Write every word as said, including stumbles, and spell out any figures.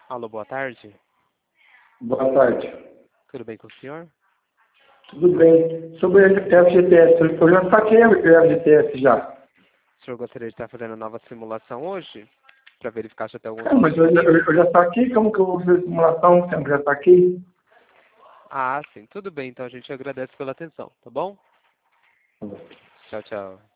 Alô, boa tarde. Boa tarde. Tudo bem com o senhor? Tudo bem. Sobre o F G T S, eu já saquei o F G T S já. O senhor gostaria de estar fazendo a nova simulação hoje? Para verificar se tem algum... É, mas eu, eu, eu já saquei, como que eu vou fazer simulação? Eu já saquei. Ah, sim. Tudo bem, então a gente agradece pela atenção, tá bom? Tchau, tchau.